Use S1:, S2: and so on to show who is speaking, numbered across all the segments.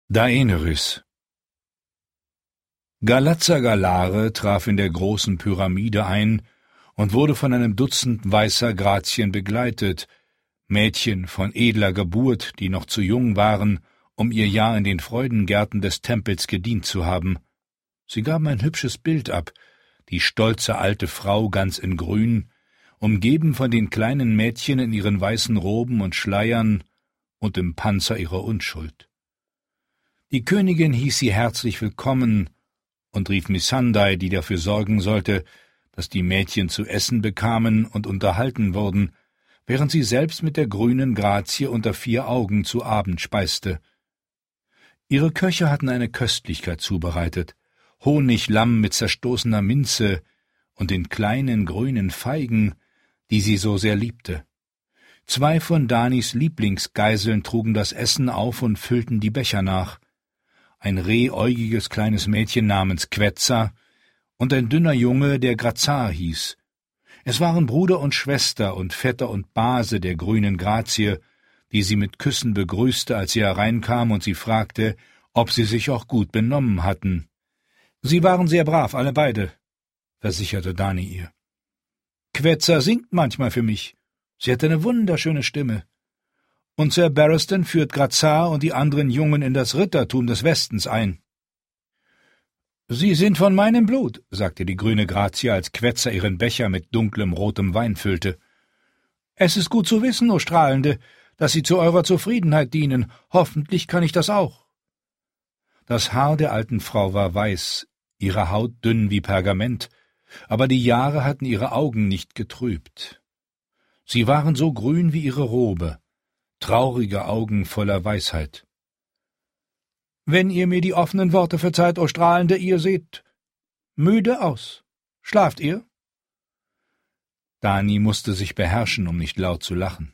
S1: Daenerys. Galazzagalare traf in der großen Pyramide ein und wurde von einem Dutzend weißer Grazien begleitet, Mädchen von edler Geburt, die noch zu jung waren, um ihr Jahr in den Freudengärten des Tempels gedient zu haben. Sie gaben ein hübsches Bild ab, die stolze alte Frau ganz in Grün, umgeben von den kleinen Mädchen in ihren weißen Roben und Schleiern und im Panzer ihrer Unschuld. Die Königin hieß sie herzlich willkommen und rief Missandei, die dafür sorgen sollte, dass die Mädchen zu essen bekamen und unterhalten wurden, während sie selbst mit der grünen Grazie unter 4 Augen zu Abend speiste. Ihre Köche hatten eine Köstlichkeit zubereitet, Honiglamm mit zerstoßener Minze und den kleinen grünen Feigen, die sie so sehr liebte. 2 von Danis Lieblingsgeiseln trugen das Essen auf und füllten die Becher nach. Ein rehäugiges kleines Mädchen namens Quetza und ein dünner Junge, der Grazar hieß. Es waren Bruder und Schwester und Vetter und Base der grünen Grazie, die sie mit Küssen begrüßte, als sie hereinkam und sie fragte, ob sie sich auch gut benommen hatten. »Sie waren sehr brav, alle beide«, versicherte Dani ihr. »Quetza singt manchmal für mich. Sie hat eine wunderschöne Stimme. Und Sir Barristan führt Grazar und die anderen Jungen in das Rittertum des Westens ein.« »Sie sind von meinem Blut«, sagte die grüne Grazie, als Quetza ihren Becher mit dunklem rotem Wein füllte. »Es ist gut zu wissen, o Strahlende, dass Sie zu eurer Zufriedenheit dienen. Hoffentlich kann ich das auch.« Das Haar der alten Frau war weiß, ihre Haut dünn wie Pergament, aber die Jahre hatten ihre Augen nicht getrübt. Sie waren so grün wie ihre Robe, traurige Augen voller Weisheit. »Wenn ihr mir die offenen Worte verzeiht, o Strahlende, ihr seht müde aus. Schlaft ihr?« Dani musste sich beherrschen, um nicht laut zu lachen.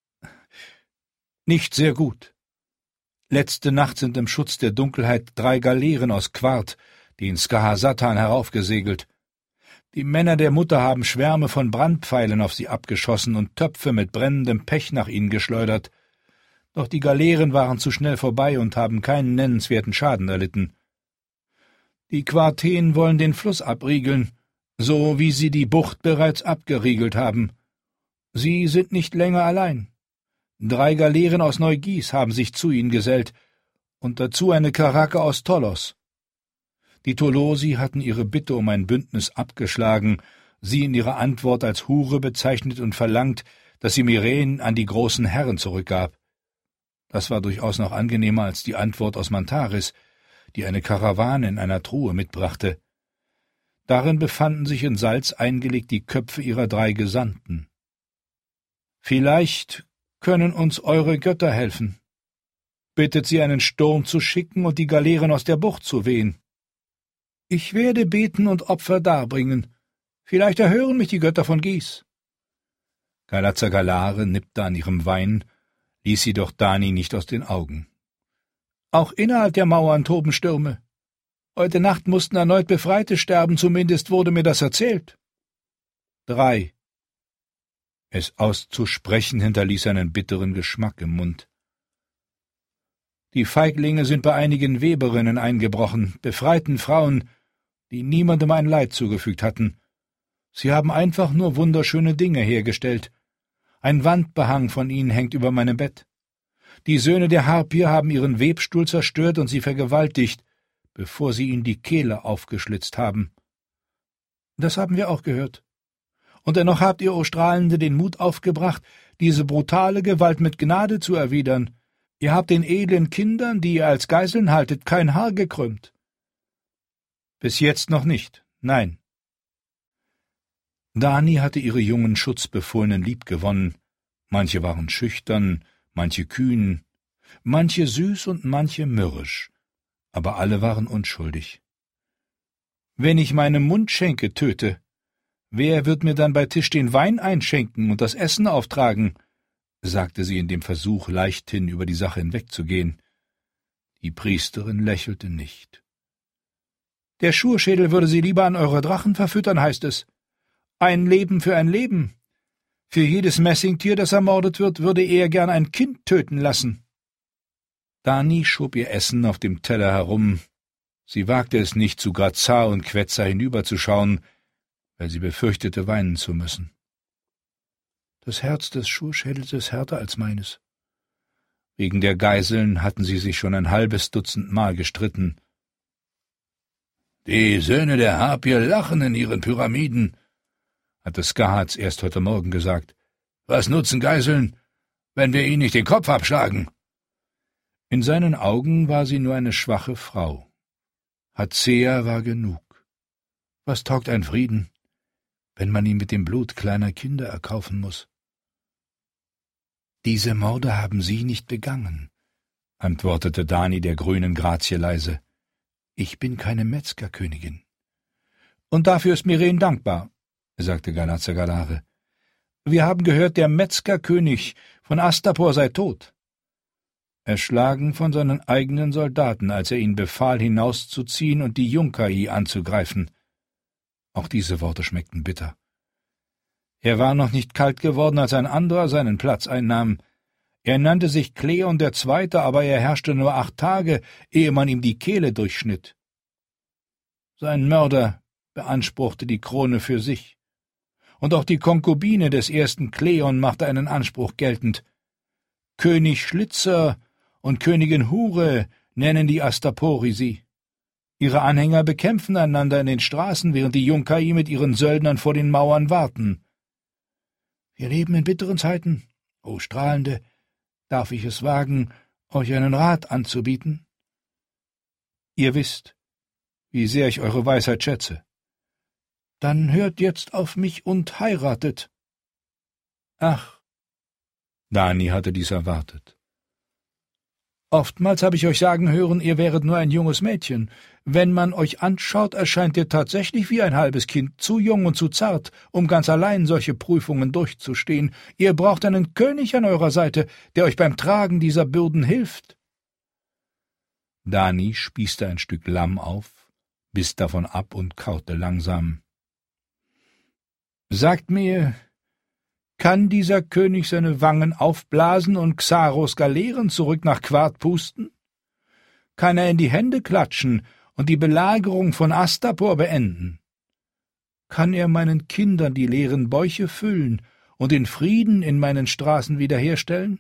S1: »Nicht sehr gut. Letzte Nacht sind im Schutz der Dunkelheit 3 Galeeren aus Quart, den Skahasatan, heraufgesegelt. Die Männer der Mutter haben Schwärme von Brandpfeilen auf sie abgeschossen und Töpfe mit brennendem Pech nach ihnen geschleudert. Doch die Galeeren waren zu schnell vorbei und haben keinen nennenswerten Schaden erlitten. Die Quarteen wollen den Fluss abriegeln, so wie sie die Bucht bereits abgeriegelt haben. Sie sind nicht länger allein. 3 Galeeren aus Neugis haben sich zu ihnen gesellt, und dazu eine Karake aus Tolos. Die Tolosi hatten ihre Bitte um ein Bündnis abgeschlagen, sie in ihrer Antwort als Hure bezeichnet und verlangt, dass sie Myreen an die großen Herren zurückgab. Das war durchaus noch angenehmer als die Antwort aus Mantaris, die eine Karawane in einer Truhe mitbrachte. Darin befanden sich in Salz eingelegt die Köpfe ihrer 3 Gesandten. »Vielleicht können uns eure Götter helfen. Bittet sie, einen Sturm zu schicken und die Galeeren aus der Bucht zu wehen. Ich werde beten und Opfer darbringen. Vielleicht erhören mich die Götter von Gis.« Galazzagalare nippte an ihrem Wein, ließ jedoch Dani nicht aus den Augen. »Auch innerhalb der Mauern toben Stürme. Heute Nacht mussten erneut Befreite sterben, zumindest wurde mir das erzählt.« 3. Es auszusprechen hinterließ einen bitteren Geschmack im Mund. »Die Feiglinge sind bei einigen Weberinnen eingebrochen, befreiten Frauen, die niemandem ein Leid zugefügt hatten. Sie haben einfach nur wunderschöne Dinge hergestellt. Ein Wandbehang von ihnen hängt über meinem Bett. Die Söhne der Harpier haben ihren Webstuhl zerstört und sie vergewaltigt, bevor sie ihnen die Kehle aufgeschlitzt haben.« »Das haben wir auch gehört. Und dennoch habt ihr, o Strahlende, den Mut aufgebracht, diese brutale Gewalt mit Gnade zu erwidern. Ihr habt den edlen Kindern, die ihr als Geiseln haltet, kein Haar gekrümmt.« »Bis jetzt noch nicht, nein.« Dani hatte ihre jungen Schutzbefohlenen liebgewonnen. Manche waren schüchtern, manche kühn, manche süß und manche mürrisch, aber alle waren unschuldig. »Wenn ich meinem Mundschenke töte, wer wird mir dann bei Tisch den Wein einschenken und das Essen auftragen?« sagte sie in dem Versuch, leichthin über die Sache hinwegzugehen. Die Priesterin lächelte nicht. »Der Schurschädel würde sie lieber an eure Drachen verfüttern, heißt es. Ein Leben für ein Leben. Für jedes Messingtier, das ermordet wird, würde er gern ein Kind töten lassen.« Dani schob ihr Essen auf dem Teller herum. Sie wagte es nicht, zu Grazar und Quetzar hinüberzuschauen, weil sie befürchtete, weinen zu müssen. Das Herz des Schurschädels ist härter als meines. Wegen der Geiseln hatten sie sich schon ein halbes Dutzend Mal gestritten. »Die Söhne der Harpier lachen in ihren Pyramiden«, hatte Skahaz erst heute Morgen gesagt. »Was nutzen Geiseln, wenn wir ihnen nicht den Kopf abschlagen?« In seinen Augen war sie nur eine schwache Frau. Hatzea war genug. Was taugt ein Frieden, wenn man ihn mit dem Blut kleiner Kinder erkaufen muss? »Diese Morde haben Sie nicht begangen«, antwortete Dani der grünen Grazie leise. »Ich bin keine Metzgerkönigin.« »Und dafür ist Miren dankbar«, sagte Galazer Galare. »Wir haben gehört, der Metzgerkönig von Astapor sei tot.« Erschlagen von seinen eigenen Soldaten, als er ihnen befahl, hinauszuziehen und die Yunkai anzugreifen. Auch diese Worte schmeckten bitter. Er war noch nicht kalt geworden, als ein anderer seinen Platz einnahm. Er nannte sich Kleon II., aber er herrschte nur 8 Tage, ehe man ihm die Kehle durchschnitt. Sein Mörder beanspruchte die Krone für sich. Und auch die Konkubine des ersten Kleon machte einen Anspruch geltend. König Schlitzer und Königin Hure nennen die Astapori sie. Ihre Anhänger bekämpfen einander in den Straßen, während die Yunkai mit ihren Söldnern vor den Mauern warten. Wir leben in bitteren Zeiten. O Strahlende, darf ich es wagen, euch einen Rat anzubieten? Ihr wisst, wie sehr ich eure Weisheit schätze. Dann hört jetzt auf mich und heiratet. Ach, Dani hatte dies erwartet. Oftmals habe ich euch sagen hören, ihr wäret nur ein junges Mädchen. Wenn man euch anschaut, erscheint ihr tatsächlich wie ein halbes Kind, zu jung und zu zart, um ganz allein solche Prüfungen durchzustehen. Ihr braucht einen König an eurer Seite, der euch beim Tragen dieser Bürden hilft. Dani spießte ein Stück Lamm auf, biss davon ab und kaute langsam. Sagt mir, kann dieser König seine Wangen aufblasen und Xaros Galeeren zurück nach Quart pusten? Kann er in die Hände klatschen und die Belagerung von Astapor beenden? Kann er meinen Kindern die leeren Bäuche füllen und den Frieden in meinen Straßen wiederherstellen?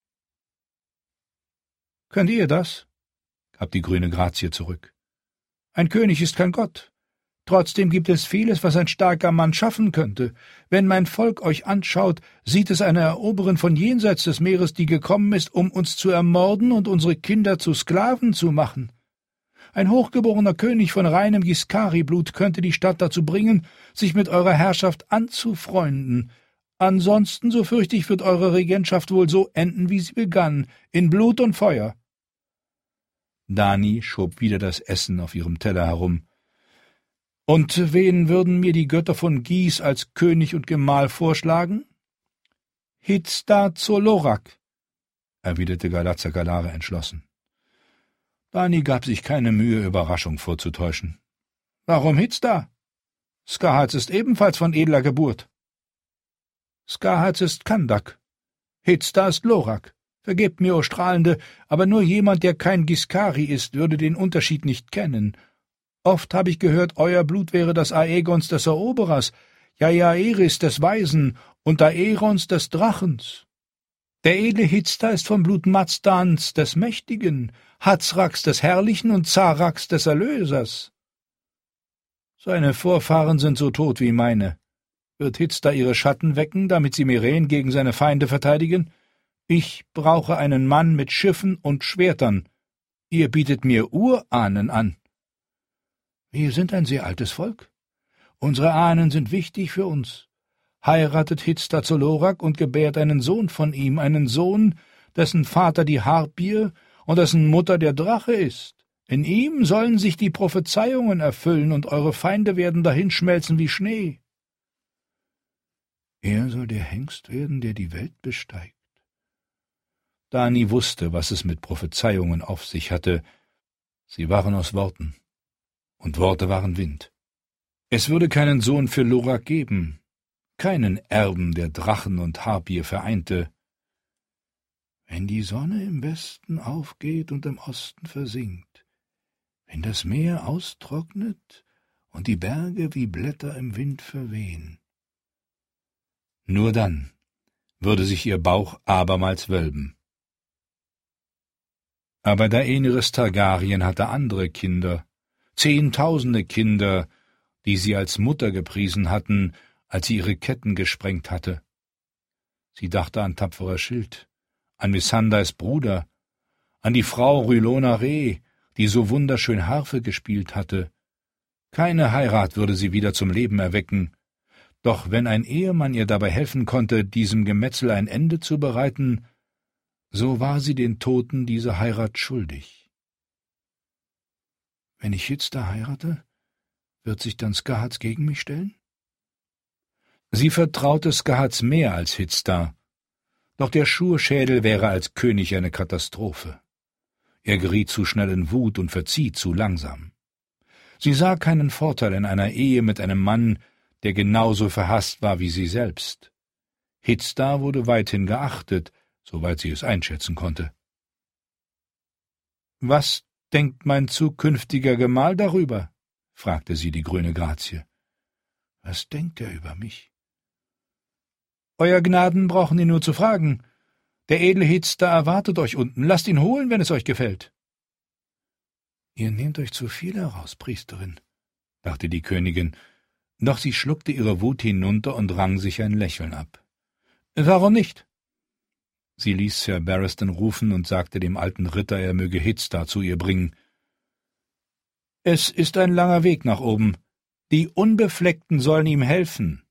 S1: Könnt ihr das? Gab die grüne Grazie zurück. Ein König ist kein Gott. Trotzdem gibt es vieles, was ein starker Mann schaffen könnte. Wenn mein Volk euch anschaut, sieht es eine Eroberin von jenseits des Meeres, die gekommen ist, um uns zu ermorden und unsere Kinder zu Sklaven zu machen. Ein hochgeborener König von reinem Giscari-Blut könnte die Stadt dazu bringen, sich mit eurer Herrschaft anzufreunden. Ansonsten, so fürchte ich, wird eure Regentschaft wohl so enden, wie sie begann, in Blut und Feuer. Dani schob wieder das Essen auf ihrem Teller herum. »Und wen würden mir die Götter von Gis als König und Gemahl vorschlagen?« »Hitzda Zolorak«, erwiderte Galazer Galare entschlossen. Dani gab sich keine Mühe, Überraschung vorzutäuschen. »Warum Hitzda? Skahaz ist ebenfalls von edler Geburt.« »Skahaz ist Kandak. Hitzda ist Lorak. Vergebt mir, o Strahlende, aber nur jemand, der kein Giscari ist, würde den Unterschied nicht kennen. Oft habe ich gehört, euer Blut wäre das Aegons des Eroberers, Jaeaeris des Weisen und Daerons des Drachens. Der edle Hitzda ist vom Blut Mazdans des Mächtigen, Hatzraks des Herrlichen und Zaraks des Erlösers. Seine Vorfahren sind so tot wie meine. Wird Hitzda ihre Schatten wecken, damit sie Miren gegen seine Feinde verteidigen? Ich brauche einen Mann mit Schiffen und Schwertern. Ihr bietet mir Urahnen an. Wir sind ein sehr altes Volk. Unsere Ahnen sind wichtig für uns. Heiratet Hitzda Zolorak und gebärt einen Sohn von ihm, einen Sohn, dessen Vater die Harpier und dessen Mutter der Drache ist. In ihm sollen sich die Prophezeiungen erfüllen, und eure Feinde werden dahinschmelzen wie Schnee. Er soll der Hengst werden, der die Welt besteigt. Dani wusste, was es mit Prophezeiungen auf sich hatte. Sie waren aus Worten. Und Worte waren Wind. Es würde keinen Sohn für Lorak geben, keinen Erben, der Drachen und Harpier vereinte. wenn die Sonne im Westen aufgeht und im Osten versinkt, wenn das Meer austrocknet und die Berge wie Blätter im Wind verwehen. Nur dann würde sich ihr Bauch abermals wölben. Aber Daenerys Targaryen hatte andere Kinder, 10.000 Kinder, die sie als Mutter gepriesen hatten, als sie ihre Ketten gesprengt hatte. Sie dachte an tapferer Schild, an Missandreis Bruder, an die Frau Rylona Reh, die so wunderschön Harfe gespielt hatte. Keine Heirat würde sie wieder zum Leben erwecken, doch wenn ein Ehemann ihr dabei helfen konnte, diesem Gemetzel ein Ende zu bereiten, so war sie den Toten diese Heirat schuldig. Wenn ich Hitzda heirate, wird sich dann Skahaz gegen mich stellen? Sie vertraute Skahaz mehr als Hitzda, doch der Schurschädel wäre als König eine Katastrophe. Er geriet zu schnell in Wut und verzieh zu langsam. Sie sah keinen Vorteil in einer Ehe mit einem Mann, der genauso verhasst war wie sie selbst. Hitzda wurde weithin geachtet, soweit sie es einschätzen konnte. »Was denkt mein zukünftiger Gemahl darüber?« fragte sie die grüne Grazie. »Was denkt er über mich?« »Euer Gnaden brauchen ihn nur zu fragen. Der edle Hitzda erwartet euch unten. Lasst ihn holen, wenn es euch gefällt.« »Ihr nehmt euch zu viel heraus, Priesterin«, dachte die Königin, doch sie schluckte ihre Wut hinunter und rang sich ein Lächeln ab. »Warum nicht?« Sie ließ Sir Barristan rufen und sagte dem alten Ritter, er möge Hitzda zu ihr bringen. »Es ist ein langer Weg nach oben. Die Unbefleckten sollen ihm helfen.«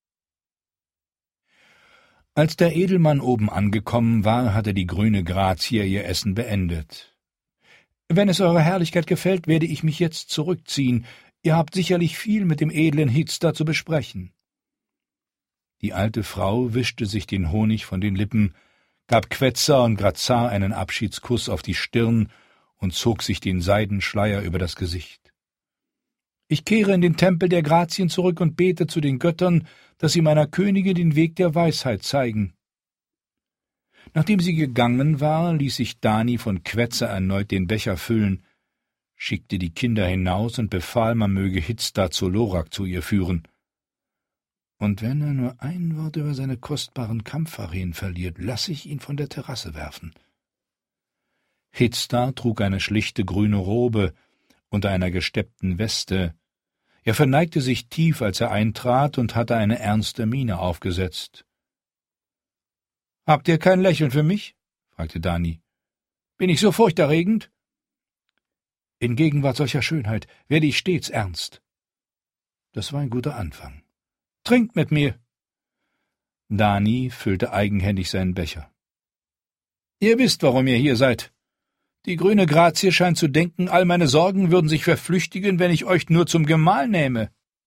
S1: Als der Edelmann oben angekommen war, hatte die grüne Grazie ihr Essen beendet. »Wenn es Eurer Herrlichkeit gefällt, werde ich mich jetzt zurückziehen. Ihr habt sicherlich viel mit dem edlen Hitzda zu besprechen.« Die alte Frau wischte sich den Honig von den Lippen, gab Quetzar und Grazar einen Abschiedskuss auf die Stirn und zog sich den Seidenschleier über das Gesicht. »Ich kehre in den Tempel der Grazien zurück und bete zu den Göttern, dass sie meiner Königin den Weg der Weisheit zeigen.« Nachdem sie gegangen war, ließ sich Dani von Quetzar erneut den Becher füllen, schickte die Kinder hinaus und befahl, man möge Hitzda zu Lorak zu ihr führen. »Und wenn er nur ein Wort über seine kostbaren Kampfarenen verliert, lasse ich ihn von der Terrasse werfen.« Hitzda trug eine schlichte grüne Robe unter einer gesteppten Weste. Er verneigte sich tief, als er eintrat, und hatte eine ernste Miene aufgesetzt. »Habt ihr kein Lächeln für mich?« fragte Dani. »Bin ich so furchterregend?« »In Gegenwart solcher Schönheit werde ich stets ernst.« Das war ein guter Anfang. »Trinkt mit mir!« Dani füllte eigenhändig seinen Becher. »Ihr wisst, warum ihr hier seid. Die grüne Grazie scheint zu denken, all meine Sorgen würden sich verflüchtigen, wenn ich euch nur zum Gemahl nähme.«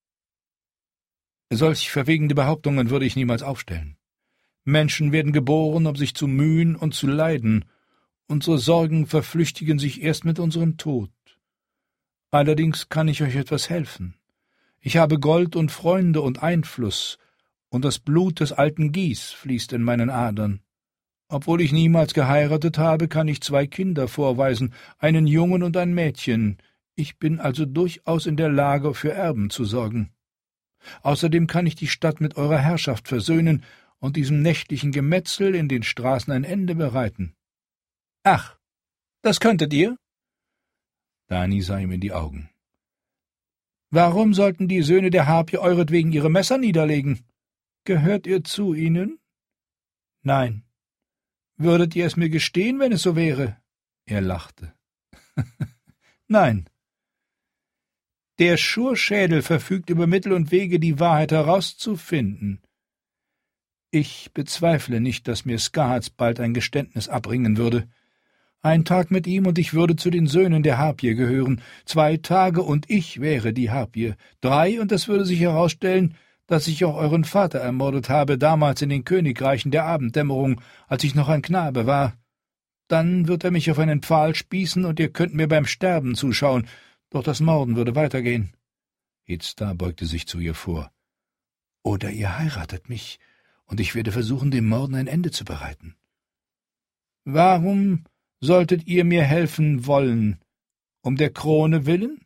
S1: »Solch verwegende Behauptungen würde ich niemals aufstellen. Menschen werden geboren, um sich zu mühen und zu leiden. Unsere Sorgen verflüchtigen sich erst mit unserem Tod. Allerdings kann ich euch etwas helfen. Ich habe Gold und Freunde und Einfluss, und das Blut des alten Gys fließt in meinen Adern. Obwohl ich niemals geheiratet habe, kann ich 2 Kinder vorweisen, einen Jungen und ein Mädchen. Ich bin also durchaus in der Lage, für Erben zu sorgen. Außerdem kann ich die Stadt mit eurer Herrschaft versöhnen und diesem nächtlichen Gemetzel in den Straßen ein Ende bereiten.« »Ach, das könntet ihr?« Dani sah ihm in die Augen. »Warum sollten die Söhne der Harpie euretwegen ihre Messer niederlegen? Gehört ihr zu ihnen?« »Nein.« »Würdet ihr es mir gestehen, wenn es so wäre?« Er lachte. »Nein.« »Der Schurschädel verfügt über Mittel und Wege, die Wahrheit herauszufinden. Ich bezweifle nicht, dass mir Skahaz bald ein Geständnis abringen würde. Ein Tag mit ihm, und ich würde zu den Söhnen der Harpie gehören. 2 Tage, und ich wäre die Harpie. 3, und es würde sich herausstellen, dass ich auch euren Vater ermordet habe, damals in den Königreichen der Abenddämmerung, als ich noch ein Knabe war. Dann wird er mich auf einen Pfahl spießen, und ihr könnt mir beim Sterben zuschauen, doch das Morden würde weitergehen.« Hitzda beugte sich zu ihr vor. »Oder ihr heiratet mich, und ich werde versuchen, dem Morden ein Ende zu bereiten.« »Warum solltet ihr mir helfen wollen? Um der Krone willen?«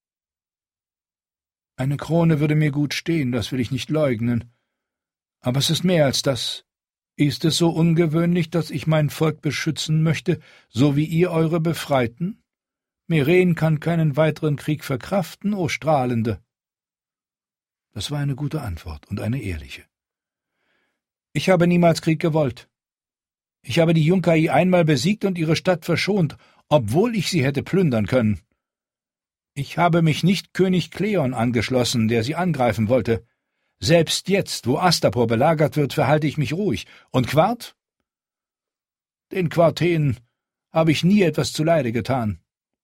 S1: »Eine Krone würde mir gut stehen, das will ich nicht leugnen. Aber es ist mehr als das. Ist es so ungewöhnlich, dass ich mein Volk beschützen möchte, so wie ihr eure Befreiten? Meren kann keinen weiteren Krieg verkraften, o Strahlende.« Das war eine gute Antwort und eine ehrliche. »Ich habe niemals Krieg gewollt. Ich habe die Yunkai einmal besiegt und ihre Stadt verschont, obwohl ich sie hätte plündern können. Ich habe mich nicht König Kleon angeschlossen, der sie angreifen wollte. Selbst jetzt, wo Astapor belagert wird, verhalte ich mich ruhig. Und Quart? Den Quarten habe ich nie etwas zuleide getan.«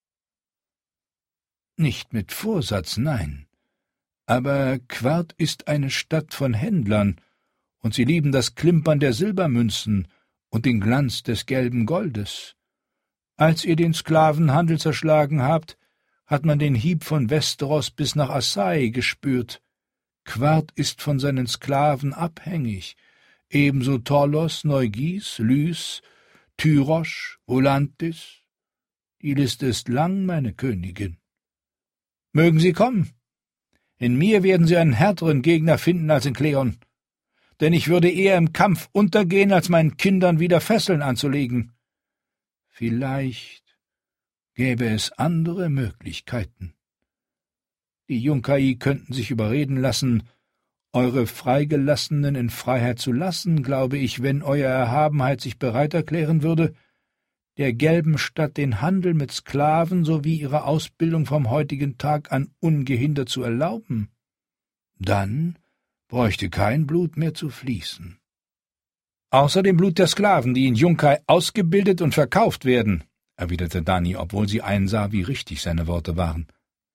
S1: »Nicht mit Vorsatz, nein. Aber Quart ist eine Stadt von Händlern, und sie lieben das Klimpern der Silbermünzen und den Glanz des gelben Goldes. Als ihr den Sklavenhandel zerschlagen habt, hat man den Hieb von Westeros bis nach Assai gespürt. Quart ist von seinen Sklaven abhängig, ebenso Torlos, Neugis, Lys, Tyrosch, Volantis. Die Liste ist lang, meine Königin. Mögen sie kommen. In mir werden sie einen härteren Gegner finden als in Kleon, denn ich würde eher im Kampf untergehen, als meinen Kindern wieder Fesseln anzulegen. Vielleicht gäbe es andere Möglichkeiten. Die Yunkai könnten sich überreden lassen, eure Freigelassenen in Freiheit zu lassen, glaube ich, wenn Euer Erhabenheit sich bereit erklären würde, der gelben Stadt den Handel mit Sklaven sowie ihre Ausbildung vom heutigen Tag an ungehindert zu erlauben. Dann bräuchte kein Blut mehr zu fließen. »Außer dem Blut der Sklaven, die in Yunkai ausgebildet und verkauft werden«, erwiderte Dany, obwohl sie einsah, wie richtig seine Worte waren.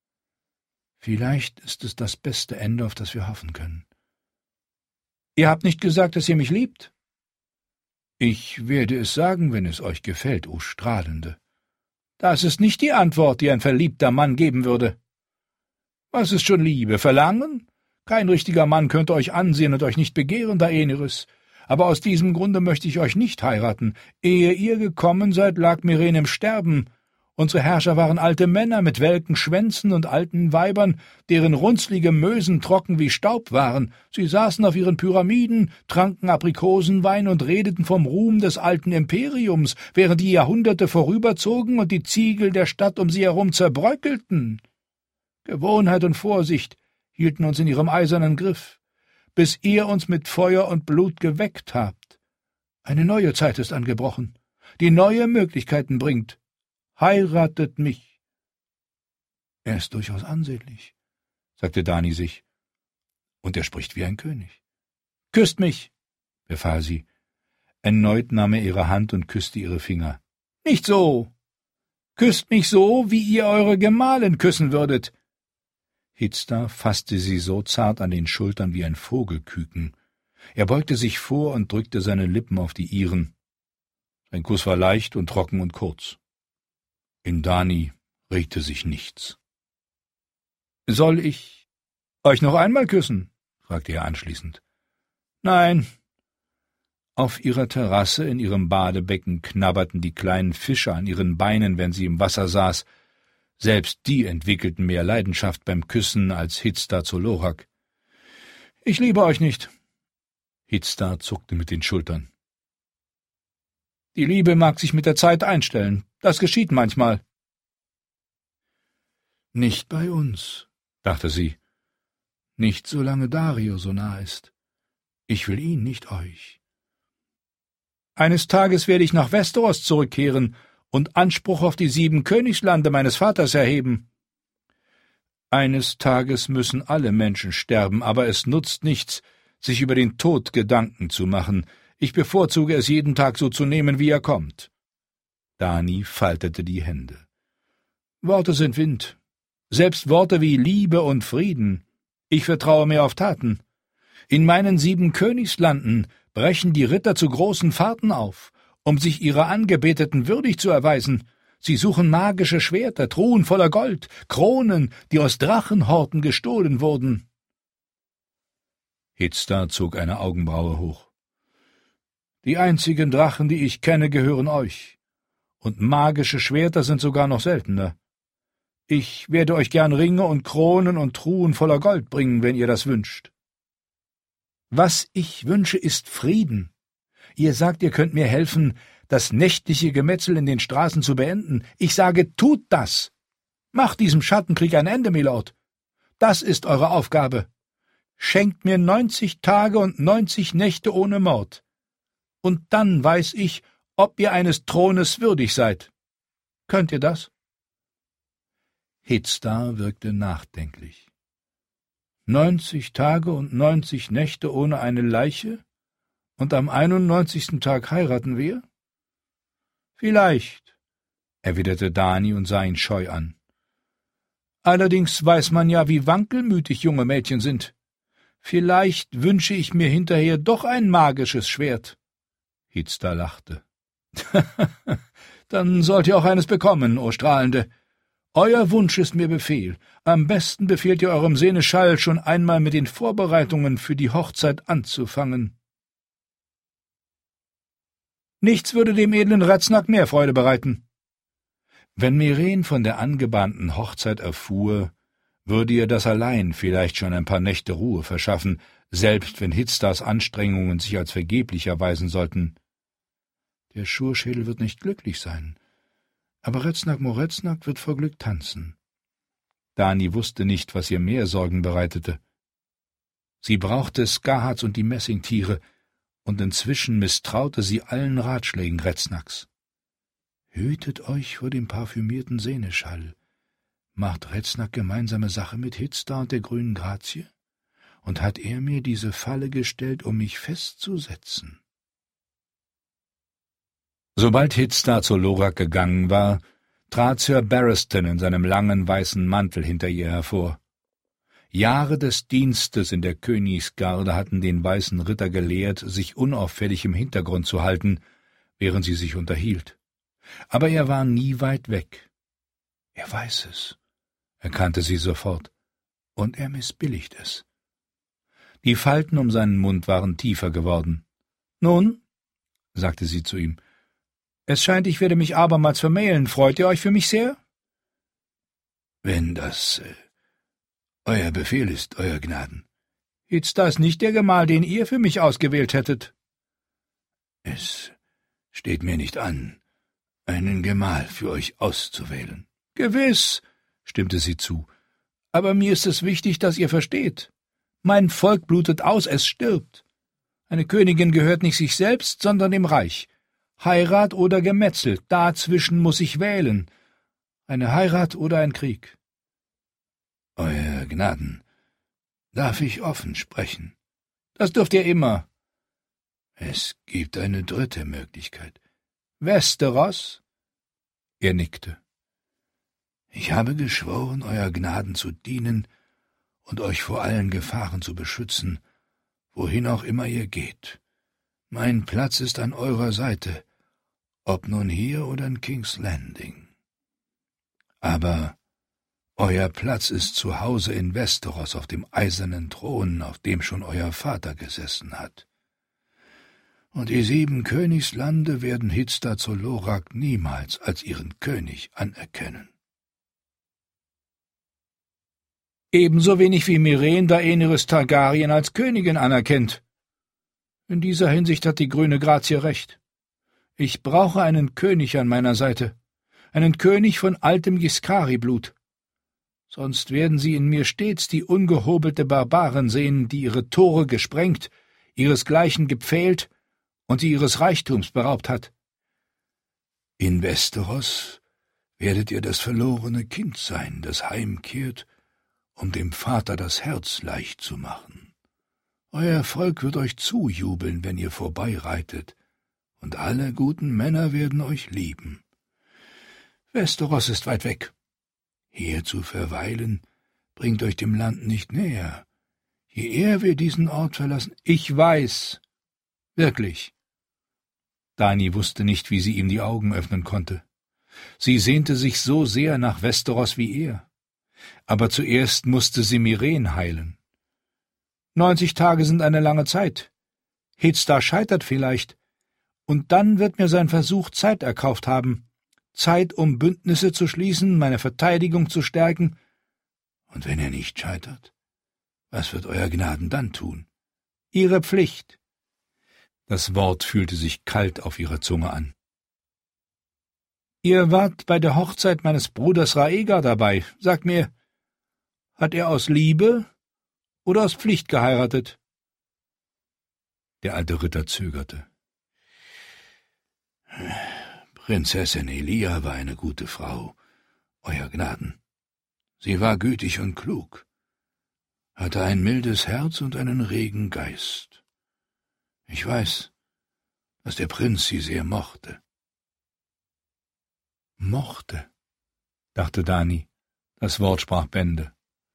S1: »Vielleicht ist es das beste Ende, auf das wir hoffen können.« »Ihr habt nicht gesagt, dass ihr mich liebt?« »Ich werde es sagen, wenn es euch gefällt, o Strahlende.« »Das ist nicht die Antwort, die ein verliebter Mann geben würde.« »Was ist schon Liebe? Verlangen? Kein richtiger Mann könnte euch ansehen und euch nicht begehren, Daenerys. Aber aus diesem Grunde möchte ich euch nicht heiraten. Ehe ihr gekommen seid, lag Meren im Sterben. Unsere Herrscher waren alte Männer mit welken Schwänzen und alten Weibern, deren runzlige Mösen trocken wie Staub waren. Sie saßen auf ihren Pyramiden, tranken Aprikosenwein und redeten vom Ruhm des alten Imperiums, während die Jahrhunderte vorüberzogen und die Ziegel der Stadt um sie herum zerbröckelten. Gewohnheit und Vorsicht hielten uns in ihrem eisernen Griff, bis ihr uns mit Feuer und Blut geweckt habt. Eine neue Zeit ist angebrochen, die neue Möglichkeiten bringt. Heiratet mich.« »Er ist durchaus ansehnlich«, sagte Dany sich, »und er spricht wie ein König.« »Küsst mich«, befahl sie. Erneut nahm er ihre Hand und küsste ihre Finger. »Nicht so! Küsst mich so, wie ihr eure Gemahlin küssen würdet.« Hitzda fasste sie so zart an den Schultern wie ein Vogelküken. Er beugte sich vor und drückte seine Lippen auf die ihren. Sein Kuss war leicht und trocken und kurz. In Dany regte sich nichts. »Soll ich euch noch einmal küssen?« fragte er anschließend. »Nein.« Auf ihrer Terrasse in ihrem Badebecken knabberten die kleinen Fische an ihren Beinen, wenn sie im Wasser saß. Selbst die entwickelten mehr Leidenschaft beim Küssen als Hitzda zu Lorak. »Ich liebe euch nicht.« Hitzda zuckte mit den Schultern. »Die Liebe mag sich mit der Zeit einstellen. Das geschieht manchmal.« »Nicht bei uns«, dachte sie. »Nicht solange Dario so nah ist. Ich will ihn, nicht euch.« »Eines Tages werde ich nach Westeros zurückkehren und Anspruch auf die 7 Königslande meines Vaters erheben.« »Eines Tages müssen alle Menschen sterben, aber es nutzt nichts, sich über den Tod Gedanken zu machen. Ich bevorzuge es, jeden Tag so zu nehmen, wie er kommt.« Dany faltete die Hände. »Worte sind Wind. Selbst Worte wie Liebe und Frieden. Ich vertraue mehr auf Taten. In meinen 7 Königslanden brechen die Ritter zu großen Fahrten auf, um sich ihrer Angebeteten würdig zu erweisen. Sie suchen magische Schwerter, Truhen voller Gold, Kronen, die aus Drachenhorten gestohlen wurden.« Hitzda zog eine Augenbraue hoch. Die einzigen Drachen, die ich kenne, gehören euch. Und magische Schwerter sind sogar noch seltener. Ich werde euch gern Ringe und Kronen und Truhen voller Gold bringen, wenn ihr das wünscht. Was ich wünsche, ist Frieden. Ihr sagt, ihr könnt mir helfen, das nächtliche Gemetzel in den Straßen zu beenden. Ich sage, tut das! Macht diesem Schattenkrieg ein Ende, Milord. Das ist eure Aufgabe. Schenkt mir 90 Tage und 90 Nächte ohne Mord. Und dann weiß ich, ob ihr eines Thrones würdig seid. Könnt ihr das? Hitzdar wirkte nachdenklich. 90 Tage und 90 Nächte ohne eine Leiche? Und am 91. Tag heiraten wir? Vielleicht, erwiderte Dani und sah ihn scheu an. Allerdings weiß man ja, wie wankelmütig junge Mädchen sind. Vielleicht wünsche ich mir hinterher doch ein magisches Schwert. Hitzdar lachte. Dann sollt ihr auch eines bekommen, o Strahlende. Euer Wunsch ist mir Befehl. Am besten befehlt ihr eurem Seneschall schon einmal mit den Vorbereitungen für die Hochzeit anzufangen. Nichts würde dem edlen Retznak mehr Freude bereiten. Wenn Meren von der angebahnten Hochzeit erfuhr, würde ihr das allein vielleicht schon ein paar Nächte Ruhe verschaffen, selbst wenn Hitzstars Anstrengungen sich als vergeblich erweisen sollten. Der Schurschädel wird nicht glücklich sein, aber Retznak Moretznak wird vor Glück tanzen. Dani wusste nicht, was ihr mehr Sorgen bereitete. Sie brauchte Skahats und die Messingtiere, und inzwischen misstraute sie allen Ratschlägen Retznaks. Hütet euch vor dem parfümierten Seneschall. Macht Retznak gemeinsame Sache mit Hitzdar und der grünen Grazie? Und hat er mir diese Falle gestellt, um mich festzusetzen? Sobald Hitzdar zu Lorak gegangen war, trat Sir Barristan in seinem langen weißen Mantel hinter ihr hervor. Jahre des Dienstes in der Königsgarde hatten den weißen Ritter gelehrt, sich unauffällig im Hintergrund zu halten, während sie sich unterhielt. Aber er war nie weit weg. Er weiß es, erkannte sie sofort, und er missbilligt es. Die Falten um seinen Mund waren tiefer geworden. »Nun«, sagte sie zu ihm, »es scheint, ich werde mich abermals vermählen. Freut ihr euch für mich sehr?« »Wenn das euer Befehl ist, Euer Gnaden.« »Ist das nicht der Gemahl, den ihr für mich ausgewählt hättet?« »Es steht mir nicht an, einen Gemahl für euch auszuwählen.« »Gewiss«, stimmte sie zu, »aber mir ist es wichtig, dass ihr versteht. Mein Volk blutet aus, es stirbt. Eine Königin gehört nicht sich selbst, sondern dem Reich. Heirat oder Gemetzel, dazwischen muss ich wählen. Eine Heirat oder ein Krieg.« »Euer Gnaden, darf ich offen sprechen?« »Das dürft ihr immer.« »Es gibt eine dritte Möglichkeit.« »Westeros?« Er nickte. »Ich habe geschworen, Euer Gnaden zu dienen und euch vor allen Gefahren zu beschützen, wohin auch immer ihr geht. Mein Platz ist an eurer Seite, ob nun hier oder in King's Landing. Aber euer Platz ist zu Hause in Westeros auf dem eisernen Thron, auf dem schon euer Vater gesessen hat. Und die 7 Königslande werden Hitzdar zu Lorak niemals als ihren König anerkennen.« »Ebenso wenig wie Meren Daenerys Targaryen als Königin anerkennt. In dieser Hinsicht hat die grüne Grazie recht. Ich brauche einen König an meiner Seite, einen König von altem Giscari-Blut. Sonst werden sie in mir stets die ungehobelte Barbaren sehen, die ihre Tore gesprengt, ihresgleichen gepfählt und sie ihres Reichtums beraubt hat. In Westeros werdet ihr das verlorene Kind sein, das heimkehrt, um dem Vater das Herz leicht zu machen. Euer Volk wird euch zujubeln, wenn ihr vorbeireitet, und alle guten Männer werden euch lieben. Westeros ist weit weg. Hier zu verweilen, bringt euch dem Land nicht näher. Je eher wir diesen Ort verlassen...« »Ich weiß. Wirklich.« Dani wusste nicht, wie sie ihm die Augen öffnen konnte. Sie sehnte sich so sehr nach Westeros wie er. Aber zuerst musste sie Meren heilen. 90 Tage sind eine lange Zeit. Hitzdar scheitert vielleicht, Und dann wird mir sein Versuch Zeit erkauft haben. Zeit, um Bündnisse zu schließen, meine Verteidigung zu stärken. Und wenn er nicht scheitert, was wird Euer Gnaden dann tun? Ihre Pflicht. Das Wort fühlte sich kalt auf ihrer Zunge an. Ihr wart bei der Hochzeit meines Bruders Raegar dabei. Sagt mir, hat er aus Liebe oder aus Pflicht geheiratet? Der alte Ritter zögerte. Prinzessin Elia war eine gute Frau, Euer Gnaden. Sie war gütig und klug, hatte ein mildes Herz und einen regen Geist. Ich weiß, dass der Prinz sie sehr mochte. Mochte, dachte Dani. Das Wort sprach Bände.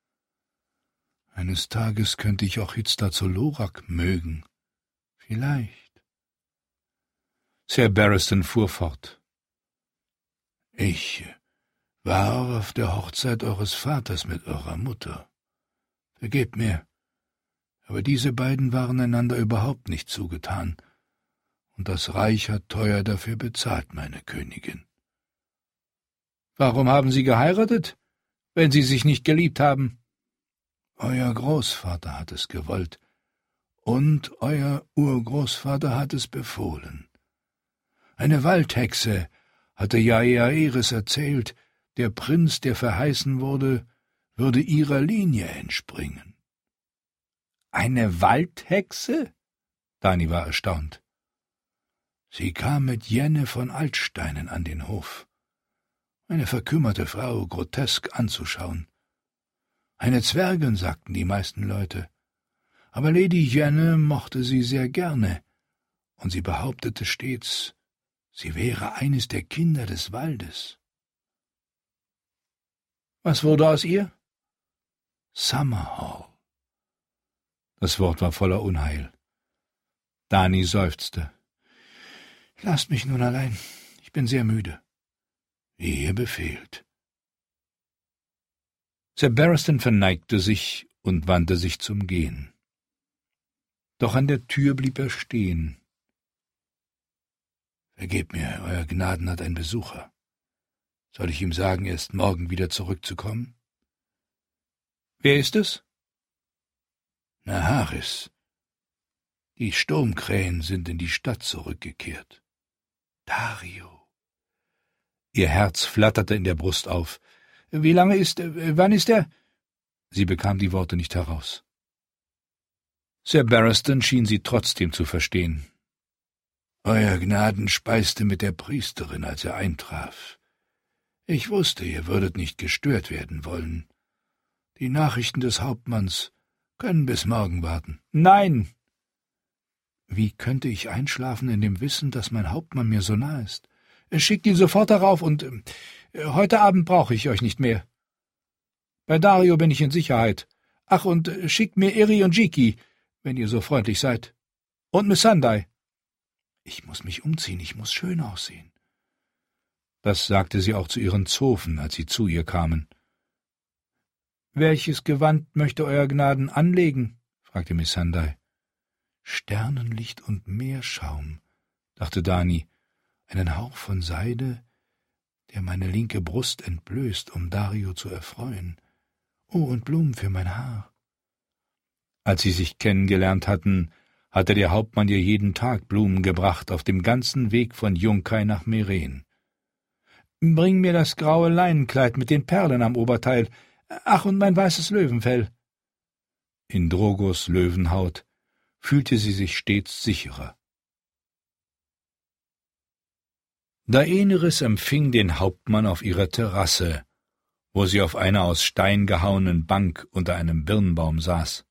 S1: Eines Tages könnte ich auch Hizdahr-Zolorak mögen. Vielleicht. Sir Barristan fuhr fort. Ich war auf der Hochzeit eures Vaters mit eurer Mutter. Vergebt mir, aber diese beiden waren einander überhaupt nicht zugetan, und das Reich hat teuer dafür bezahlt, meine Königin. Warum haben Sie geheiratet, wenn Sie sich nicht geliebt haben? Euer Großvater hat es gewollt, und euer Urgroßvater hat es befohlen. Eine Waldhexe hatte Jaehaerys erzählt, der Prinz, der verheißen wurde, würde ihrer Linie entspringen. Eine Waldhexe? Dani war erstaunt. Sie kam mit Jenne von Altsteinen an den Hof. Eine verkümmerte Frau, grotesk anzuschauen. Eine Zwergin, sagten die meisten Leute. Aber Lady Jenne mochte sie sehr gerne, und sie behauptete stets, sie wäre eines der Kinder des Waldes. Was wurde aus ihr? Summerhall. Das Wort war voller Unheil. Dani seufzte. Lasst mich nun allein, ich bin sehr müde. Wie ihr befehlt. Sir Barristan verneigte sich und wandte sich zum Gehen. Doch an der Tür blieb er stehen. Vergebt mir, Euer Gnaden hat einen Besucher. Soll ich ihm sagen, erst morgen wieder zurückzukommen? Wer ist es? Naharis. Die Sturmkrähen sind in die Stadt zurückgekehrt. Dario. Ihr Herz flatterte in der Brust auf. Wann ist er? Sie bekam die Worte nicht heraus. Sir Barristan schien sie trotzdem zu verstehen. Euer Gnaden speiste mit der Priesterin, als er eintraf. Ich wusste, ihr würdet nicht gestört werden wollen. Die Nachrichten des Hauptmanns können bis morgen warten. Nein! Wie könnte ich einschlafen in dem Wissen, dass mein Hauptmann mir so nah ist? Schickt ihn sofort darauf und heute Abend brauche ich euch nicht mehr. Bei Dario bin ich in Sicherheit. Ach, und schickt mir Iri und Jiki, wenn ihr so freundlich seid. Und Missandei. Ich muss mich umziehen, ich muss schön aussehen. Das sagte sie auch zu ihren Zofen, als sie zu ihr kamen. »Welches Gewand möchte Euer Gnaden anlegen?« fragte Missandei. »Sternenlicht und Meerschaum«, dachte Dani, »einen Hauch von Seide, der meine linke Brust entblößt, um Dario zu erfreuen. Oh, und Blumen für mein Haar.« Als sie sich kennengelernt hatten, hatte der Hauptmann ihr jeden Tag Blumen gebracht, auf dem ganzen Weg von Yunkai nach Meren. »Bring mir das graue Leinenkleid mit den Perlen am Oberteil. Ach, und mein weißes Löwenfell.« In Drogos Löwenhaut fühlte sie sich stets sicherer. Daenerys empfing den Hauptmann auf ihrer Terrasse, wo sie auf einer aus Stein gehauenen Bank unter einem Birnbaum saß.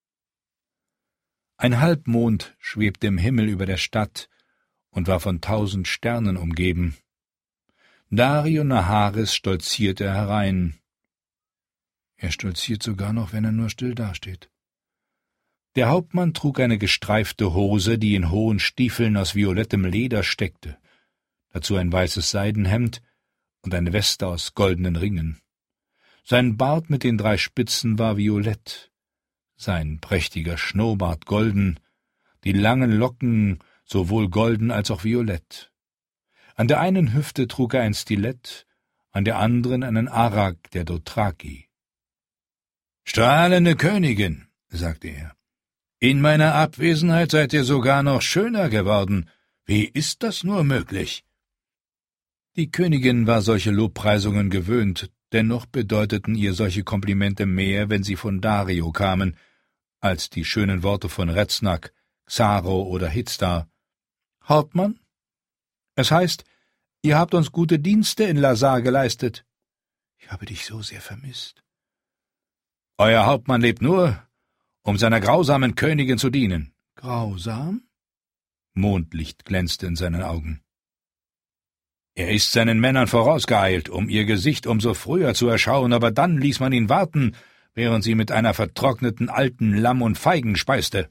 S1: Ein Halbmond schwebte im Himmel über der Stadt und war von 1000 Sternen umgeben. Daario Naharis stolzierte herein. Er stolziert sogar noch, wenn er nur still dasteht. Der Hauptmann trug eine gestreifte Hose, die in hohen Stiefeln aus violettem Leder steckte, dazu ein weißes Seidenhemd und eine Weste aus goldenen Ringen. Sein Bart mit den 3 Spitzen war violett, sein prächtiger Schnurrbart golden, die langen Locken sowohl golden als auch violett. An der einen Hüfte trug er ein Stilett, an der anderen einen Arak der Dothraki. »Strahlende Königin«, sagte er, »in meiner Abwesenheit seid ihr sogar noch schöner geworden. Wie ist das nur möglich?« Die Königin war solche Lobpreisungen gewöhnt, dennoch bedeuteten ihr solche Komplimente mehr, wenn sie von Dario kamen, als die schönen Worte von Reznac, Xaro oder Hizdar. »Hauptmann? Es heißt, ihr habt uns gute Dienste in Lazar geleistet. Ich habe dich so sehr vermisst.« »Euer Hauptmann lebt nur, um seiner grausamen Königin zu dienen.« »Grausam?« Mondlicht glänzte in seinen Augen. »Er ist seinen Männern vorausgeeilt, um ihr Gesicht umso früher zu erschauen, aber dann ließ man ihn warten, während sie mit einer vertrockneten alten Lamm und Feigen speiste.«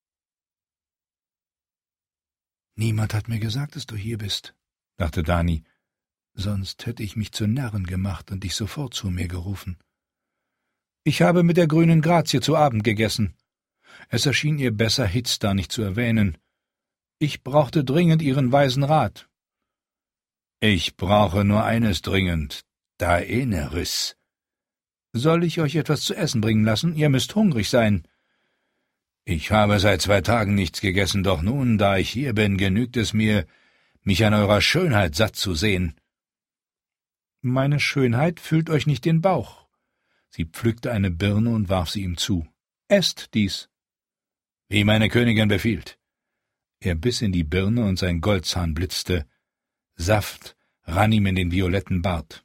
S1: »Niemand hat mir gesagt, dass du hier bist«, dachte Dani, »sonst hätte ich mich zu Narren gemacht und dich sofort zu mir gerufen. Ich habe mit der grünen Grazie zu Abend gegessen. Es erschien ihr besser, Hizdar nicht zu erwähnen. Ich brauchte dringend ihren weisen Rat.« »Ich brauche nur eines dringend, Daenerys.« »Soll ich euch etwas zu essen bringen lassen? Ihr müsst hungrig sein.« »Ich habe seit 2 Tagen nichts gegessen, doch nun, da ich hier bin, genügt es mir, mich an eurer Schönheit satt zu sehen.« »Meine Schönheit füllt euch nicht den Bauch.« Sie pflückte eine Birne und warf sie ihm zu. »Esst dies.« »Wie meine Königin befiehlt.« Er biss in die Birne und sein Goldzahn blitzte. Saft rann ihm in den violetten Bart.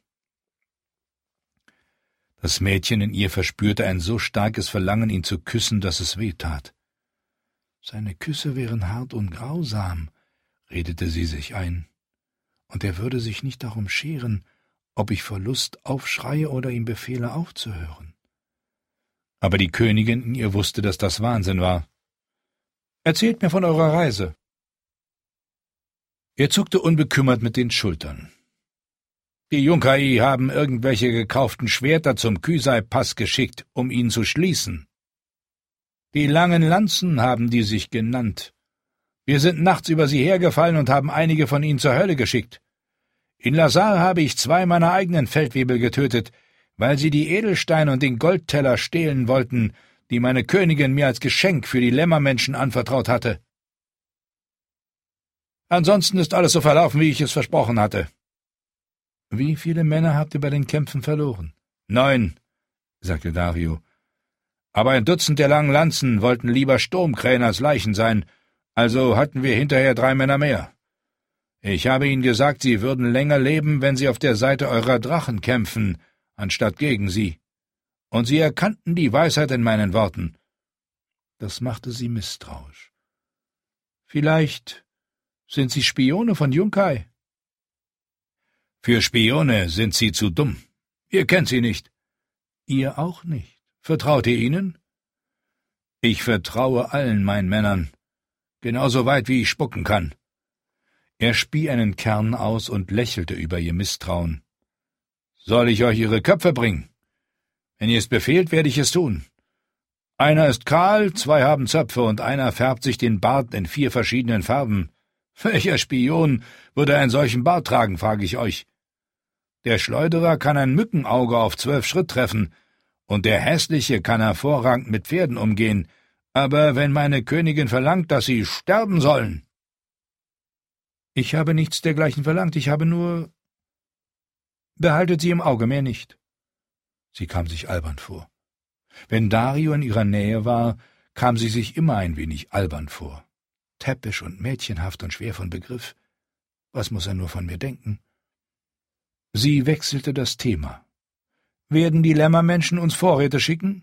S1: Das Mädchen in ihr verspürte ein so starkes Verlangen, ihn zu küssen, dass es weh tat. Seine Küsse wären hart und grausam, redete sie sich ein, und er würde sich nicht darum scheren, ob ich vor Lust aufschreie oder ihm befehle, aufzuhören. Aber die Königin in ihr wusste, dass das Wahnsinn war. »Erzählt mir von eurer Reise.« Er zuckte unbekümmert mit den Schultern. »Die Yunkai haben irgendwelche gekauften Schwerter zum Kysai-Pass geschickt, um ihn zu schließen. Die langen Lanzen haben die sich genannt. Wir sind nachts über sie hergefallen und haben einige von ihnen zur Hölle geschickt. In Lazar habe ich 2 meiner eigenen Feldwebel getötet, weil sie die Edelsteine und den Goldteller stehlen wollten, die meine Königin mir als Geschenk für die Lämmermenschen anvertraut hatte. Ansonsten ist alles so verlaufen, wie ich es versprochen hatte.« »Wie viele Männer habt ihr bei den Kämpfen verloren?« »9«, sagte Dario. »Aber 1 Dutzend der langen Lanzen wollten lieber Sturmkrähen als Leichen sein, also hatten wir hinterher 3 Männer mehr. Ich habe ihnen gesagt, sie würden länger leben, wenn sie auf der Seite eurer Drachen kämpfen, anstatt gegen sie. Und sie erkannten die Weisheit in meinen Worten.« Das machte sie misstrauisch. »Vielleicht sind sie Spione von Yunkai?« »Für Spione sind sie zu dumm. Ihr kennt sie nicht.« »Ihr auch nicht. Vertraut ihr ihnen?« »Ich vertraue allen meinen Männern, genauso weit, wie ich spucken kann.« Er spie einen Kern aus und lächelte über ihr Misstrauen. »Soll ich euch ihre Köpfe bringen? Wenn ihr es befehlt, werde ich es tun. Einer ist kahl, 2 haben Zöpfe und einer färbt sich den Bart in 4 verschiedenen Farben. Welcher Spion würde einen solchen Bart tragen, frage ich euch. Der Schleuderer kann ein Mückenauge auf 12 Schritt treffen, und der Hässliche kann hervorragend mit Pferden umgehen, aber wenn meine Königin verlangt, dass sie sterben sollen.« »Ich habe nichts dergleichen verlangt, ich habe nur... Behaltet sie im Auge, mehr nicht.« Sie kam sich albern vor. Wenn Dario in ihrer Nähe war, kam sie sich immer ein wenig albern vor. Täppisch und mädchenhaft und schwer von Begriff. Was muss er nur von mir denken? Sie wechselte das Thema. »Werden die Lämmermenschen uns Vorräte schicken?«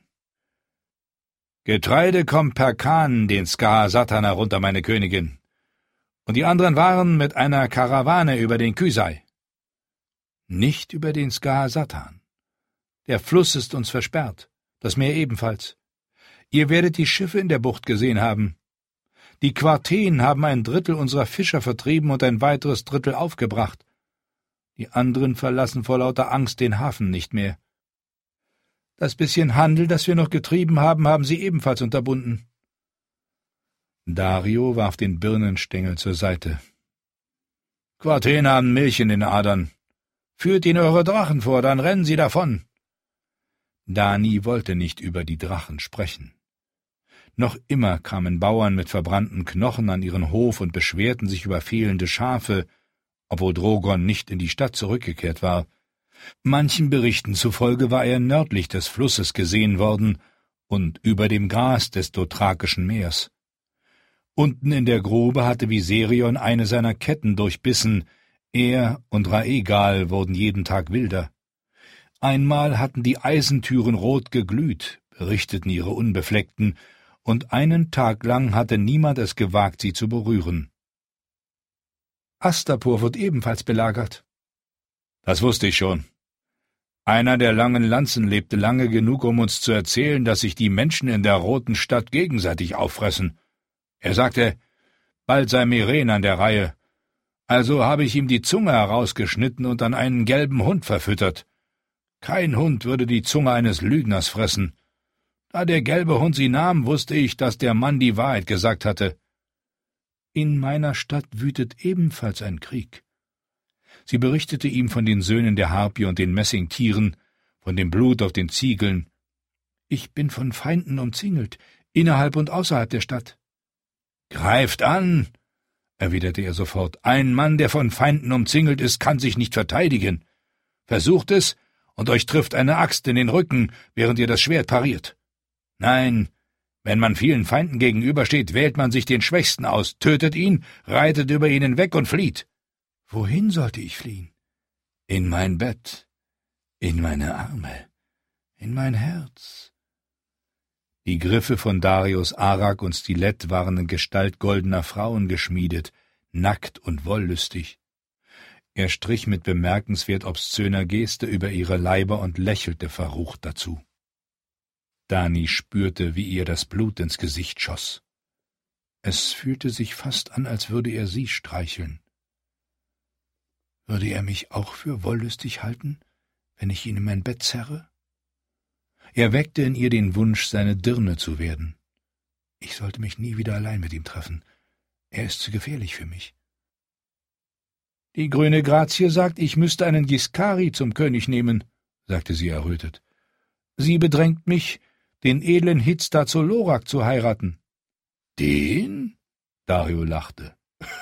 S1: »Getreide kommt per Kahn den Skahasatan herunter, meine Königin. Und die anderen Waren mit einer Karawane über den Kysai.« »Nicht über den Skahasatan. Der Fluss ist uns versperrt, das Meer ebenfalls. Ihr werdet die Schiffe in der Bucht gesehen haben. Die Quarten haben 1/3 unserer Fischer vertrieben und ein weiteres Drittel aufgebracht. Die anderen verlassen vor lauter Angst den Hafen nicht mehr. Das bisschen Handel, das wir noch getrieben haben, haben sie ebenfalls unterbunden.« Dario warf den Birnenstängel zur Seite. »Quarten haben Milch in den Adern. Führt ihnen eure Drachen vor, dann rennen sie davon.« Dani wollte nicht über die Drachen sprechen. Noch immer kamen Bauern mit verbrannten Knochen an ihren Hof und beschwerten sich über fehlende Schafe, obwohl Drogon nicht in die Stadt zurückgekehrt war. Manchen Berichten zufolge war er nördlich des Flusses gesehen worden und über dem Gras des Dothrakischen Meers. Unten in der Grube hatte Viserion eine seiner Ketten durchbissen, er und Rhaegal wurden jeden Tag wilder. Einmal hatten die Eisentüren rot geglüht, berichteten ihre Unbefleckten, und einen Tag lang hatte niemand es gewagt, sie zu berühren. Astapor wird ebenfalls belagert. Das wusste ich schon. Einer der langen Lanzen lebte lange genug, um uns zu erzählen, dass sich die Menschen in der Roten Stadt gegenseitig auffressen. Er sagte, bald sei Meren an der Reihe. Also habe ich ihm die Zunge herausgeschnitten und an einen gelben Hund verfüttert. Kein Hund würde die Zunge eines Lügners fressen. Da der gelbe Hund sie nahm, wusste ich, dass der Mann die Wahrheit gesagt hatte. In meiner Stadt wütet ebenfalls ein Krieg. Sie berichtete ihm von den Söhnen der Harpie und den Messingtieren, von dem Blut auf den Ziegeln. Ich bin von Feinden umzingelt, innerhalb und außerhalb der Stadt. »Greift an«, erwiderte er sofort. »Ein Mann, der von Feinden umzingelt ist, kann sich nicht verteidigen. Versucht es, und euch trifft eine Axt in den Rücken, während ihr das Schwert pariert. Nein, wenn man vielen Feinden gegenübersteht, wählt man sich den Schwächsten aus, tötet ihn, reitet über ihn hinweg und flieht.« »Wohin sollte ich fliehen?« »In mein Bett, in meine Arme, in mein Herz.« Die Griffe von Darius Arak und Stilett waren in Gestalt goldener Frauen geschmiedet, nackt und wollüstig. Er strich mit bemerkenswert obszöner Geste über ihre Leiber und lächelte verrucht dazu. Dani spürte, wie ihr das Blut ins Gesicht schoss. Es fühlte sich fast an, als würde er sie streicheln. Würde er mich auch für wollüstig halten, wenn ich ihn in mein Bett zerre? Er weckte in ihr den Wunsch, seine Dirne zu werden. Ich sollte mich nie wieder allein mit ihm treffen. Er ist zu gefährlich für mich. »Die grüne Grazie sagt, ich müsste einen Giscari zum König nehmen«, sagte sie errötet. »Sie bedrängt mich, den edlen Hitzda zu Lorak zu heiraten.« »Den?« Dario lachte.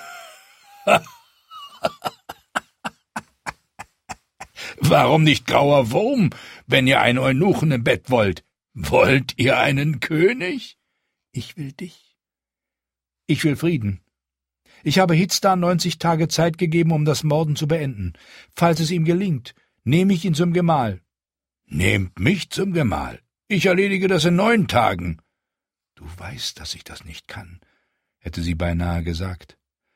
S1: »Warum nicht grauer Wurm, wenn ihr einen Eunuchen im Bett wollt? Wollt ihr einen König?« »Ich will dich. Ich will Frieden. Ich habe Hitzda 90 Tage Zeit gegeben, um das Morden zu beenden. Falls es ihm gelingt, nehme ich ihn zum Gemahl.« »Nehmt mich zum Gemahl? Ich erledige das in 9 Tagen.« »Du weißt, dass ich das nicht kann«, hätte sie beinahe gesagt.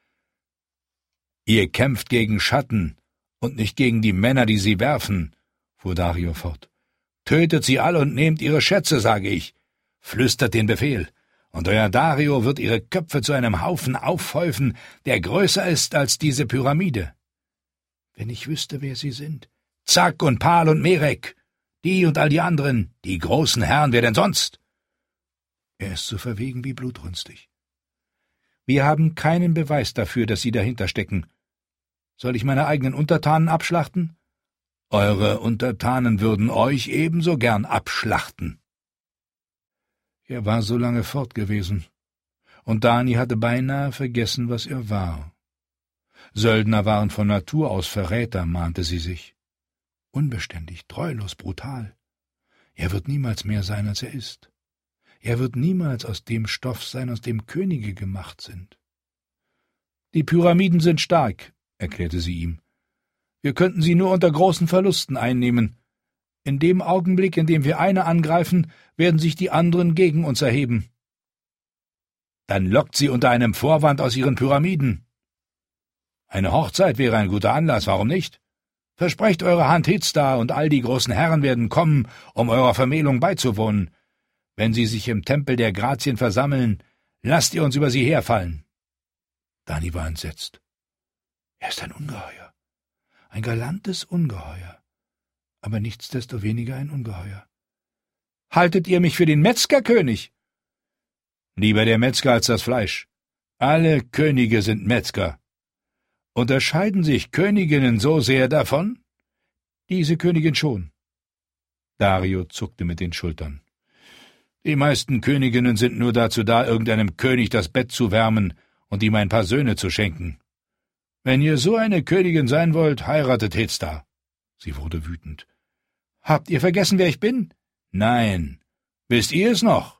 S1: »Ihr kämpft gegen Schatten und nicht gegen die Männer, die sie werfen«, fuhr Dario fort. »Tötet sie alle und nehmt ihre Schätze, sage ich. Flüstert den Befehl, und euer Dario wird ihre Köpfe zu einem Haufen aufhäufen, der größer ist als diese Pyramide. Wenn ich wüsste, wer sie sind. Zack und Pal und Merek, die und all die anderen, die großen Herren, wer denn sonst?« Er ist so verwegen wie blutrünstig. »Wir haben keinen Beweis dafür, dass Sie dahinter stecken. Soll ich meine eigenen Untertanen abschlachten?« »Eure Untertanen würden euch ebenso gern abschlachten.« Er war so lange fort gewesen, und Dani hatte beinahe vergessen, was er war. Söldner waren von Natur aus Verräter, mahnte sie sich. Unbeständig, treulos, brutal. Er wird niemals mehr sein, als er ist. Er wird niemals aus dem Stoff sein, aus dem Könige gemacht sind. »Die Pyramiden sind stark«, erklärte sie ihm. »Wir könnten sie nur unter großen Verlusten einnehmen. In dem Augenblick, in dem wir eine angreifen, werden sich die anderen gegen uns erheben.« »Dann lockt sie unter einem Vorwand aus ihren Pyramiden. Eine Hochzeit wäre ein guter Anlass, warum nicht? Versprecht eure Hand Hitzda, und all die großen Herren werden kommen, um eurer Vermählung beizuwohnen. Wenn sie sich im Tempel der Grazien versammeln, lasst ihr uns über sie herfallen.« Dani war entsetzt. Er ist ein Ungeheuer, ein galantes Ungeheuer, aber nichtsdestoweniger ein Ungeheuer. »Haltet ihr mich für den Metzgerkönig?« Lieber der Metzger als das Fleisch. Alle Könige sind Metzger. Unterscheiden sich Königinnen so sehr davon? Diese Königin schon. Dario zuckte mit den Schultern. Die meisten Königinnen sind nur dazu da, irgendeinem König das Bett zu wärmen und ihm ein paar Söhne zu schenken. Wenn ihr so eine Königin sein wollt, heiratet Hethstar. Sie wurde wütend. Habt ihr vergessen, wer ich bin? Nein. Wisst ihr es noch?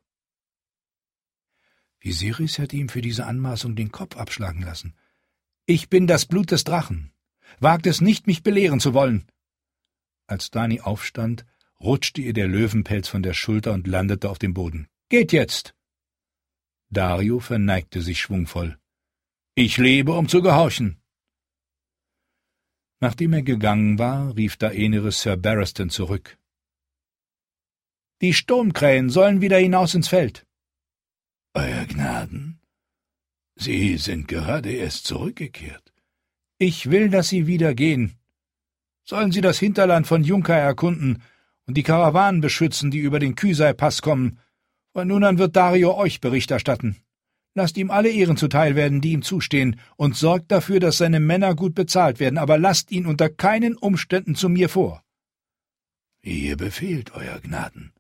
S1: Viserys hätte ihm für diese Anmaßung den Kopf abschlagen lassen. Ich bin das Blut des Drachen. Wagt es nicht, mich belehren zu wollen. Als Dany aufstand, rutschte ihr der Löwenpelz von der Schulter und landete auf dem Boden. Geht jetzt! Dario verneigte sich schwungvoll. Ich lebe, um zu gehorchen. Nachdem er gegangen war, rief Daenerys Sir Barristan zurück. Die Sturmkrähen sollen wieder hinaus ins Feld. Euer Gnaden, Sie sind gerade erst zurückgekehrt. Ich will, dass Sie wieder gehen. Sollen Sie das Hinterland von Junkai erkunden und die Karawanen beschützen, die über den Kysei-Pass kommen. Von nun an wird Dario euch Bericht erstatten. Lasst ihm alle Ehren zuteil werden, die ihm zustehen, und sorgt dafür, dass seine Männer gut bezahlt werden, aber lasst ihn unter keinen Umständen zu mir vor. Wie ihr befehlt, Euer Gnaden.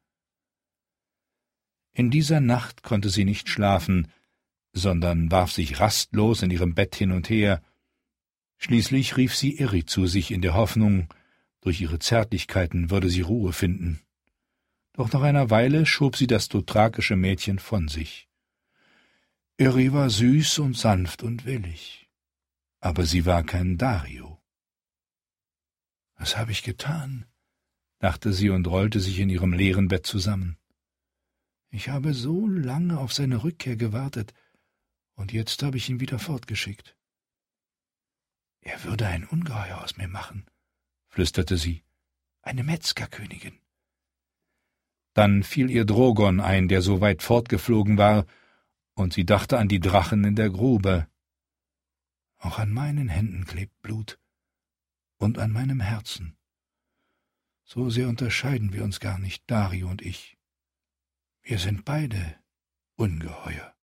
S1: In dieser Nacht konnte sie nicht schlafen, sondern warf sich rastlos in ihrem Bett hin und her. Schließlich rief sie Irri zu sich in der Hoffnung, durch ihre Zärtlichkeiten würde sie Ruhe finden. Doch nach einer Weile schob sie das dothrakische Mädchen von sich. Irri war süß und sanft und willig, aber sie war kein Dario. »Was habe ich getan?« dachte sie und rollte sich in ihrem leeren Bett zusammen. »Ich habe so lange auf seine Rückkehr gewartet, und jetzt habe ich ihn wieder fortgeschickt. Er würde ein Ungeheuer aus mir machen«, flüsterte sie, »eine Metzgerkönigin.« Dann fiel ihr Drogon ein, der so weit fortgeflogen war, und sie dachte an die Drachen in der Grube. Auch an meinen Händen klebt Blut und an meinem Herzen. So sehr unterscheiden wir uns gar nicht, Dario und ich. Wir sind beide Ungeheuer.